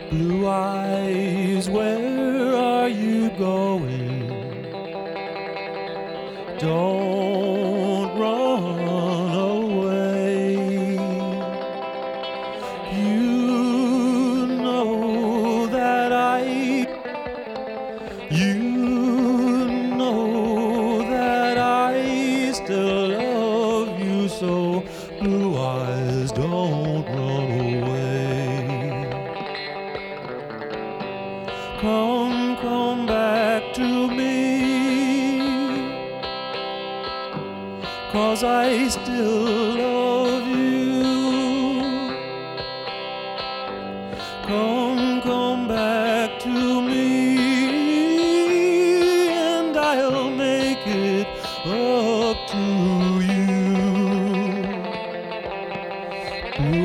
Blue eyes, where are you going? Don't run away. You know that I still love you, so blue eyes, don't run away. Come back to me, 'cause I still love you. Come back to me, and I'll make it up to you.